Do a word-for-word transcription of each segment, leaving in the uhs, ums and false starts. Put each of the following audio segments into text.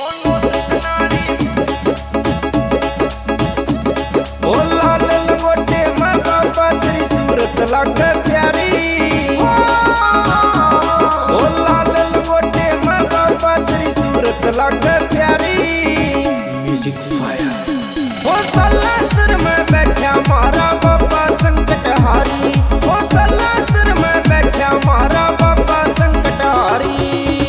Music fire हो सलासर में बैठा मारा बाबा संकट हारी। हो सलासर में बैठा मारा बाबा संकट हारी।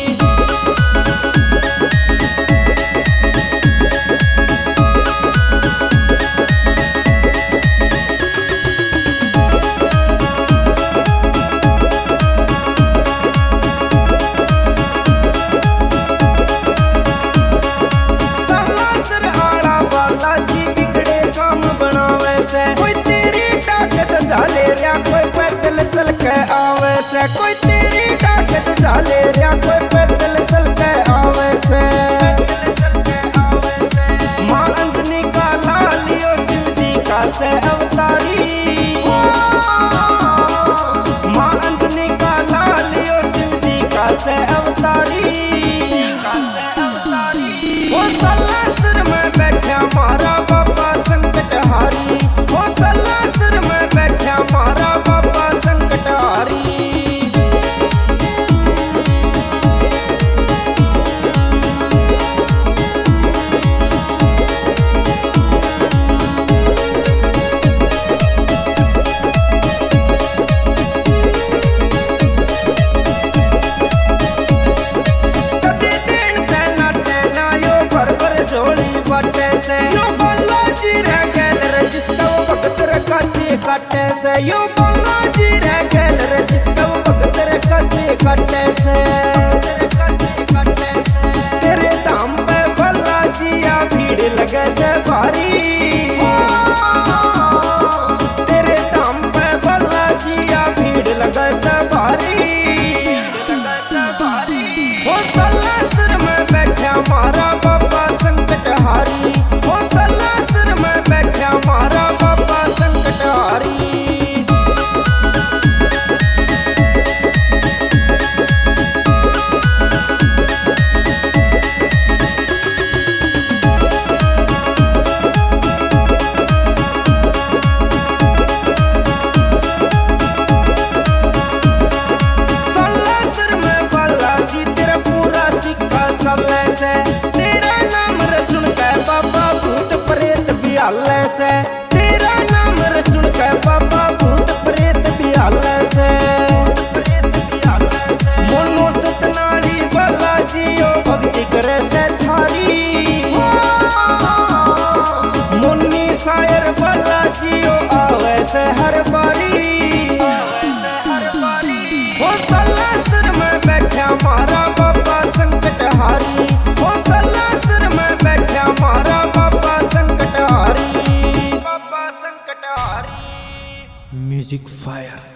कोई तेरी ताकत झाले रिया कोई पैदल चल के आवे से। माँ अंजनी का लालियो शिव जी का से अवतारी। माँ अंजनी का लालियो शिव जी का से अवतारी। वो सलासर में बैठा मारा बाबा संकट हारी। वो सलासर में बैठा मारा बाबा संकट हारी। कटे से यो बोला जी रह गल रे जिसका वो भगत रे कटे कटे से। तेरे दाम पे भला जिया भीड़ लगे से भारी। तेरे दाम पे भला जिया भीड़ लगे से भारी। वो सलासर में बैठा मारा बाबा संकट हारी। वो सलासर में बैठा मारा बाबा संकट हारी। से तेरा नाम रे सुन के बाबा भूत प्रेत भी हाले से। मोनो सतनारी बाला जियो भक्ति करे से थारी। मुन्नी शायर बाला जियो आवे से हर बारी। वो सलासर में बैठा मारा बाबा संकट हारी। वो सलासर में बैठा मारा बाबा संकट हारी। Music fire.